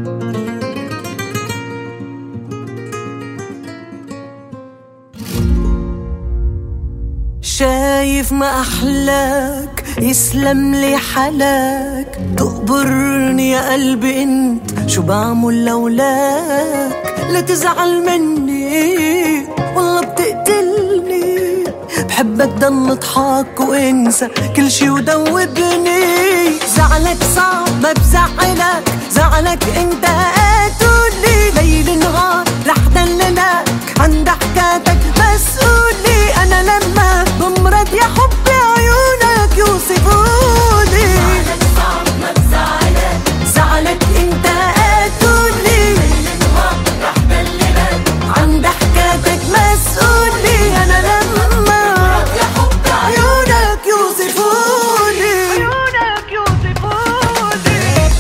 شايف ما أحلاك يسلم لي حلاك، تقبرني يا قلبي انت شو بعمل لولاك. لا تزعل مني والله بتقتلني، بحبك ضل اضحك وانسى كل شي ودوبني. زعلك صعب ما بزعلك، زعلك انت قاتلني. ليل نهار رح دللك عند حكاتك مسؤولي. انا لما بمرض يا حبي عيونك يوصفوني. زعلك صعب ما بزعلك، زعلك انت قاتلني. ليل نهار رح دللك عند حكاتك مسؤولي. انا لما بمرض يا حبي عيونك يوصفوني. عيونك يوصفوني.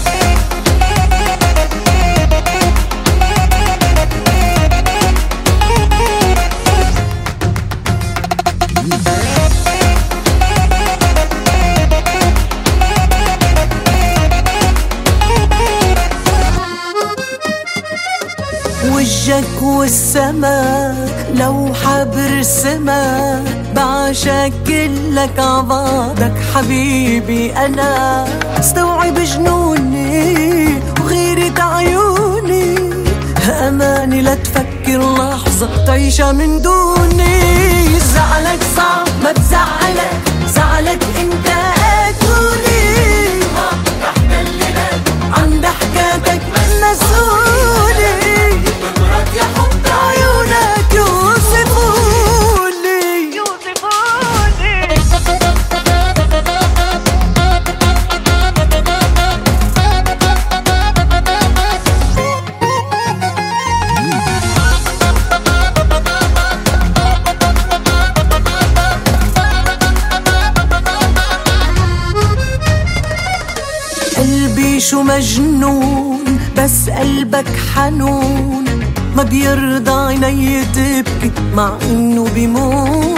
وجهك والسماء لوحة برسمها، بعشقلك عبادك حبيبي. أنا استوعب جنوني وغيرة عيوني، أماني لا تفكر لحظة تعيشها من دوني. زعلك صعب ما بزعلك، زعلك انت قاتلني. رح دللك عند حكاتك مسؤولي. بمرض يا حبي عيونك يوصفوني. قلبي شو مجنون بس قلبك حنون، ما بيرضى عيني تبكي مع انه بيموت.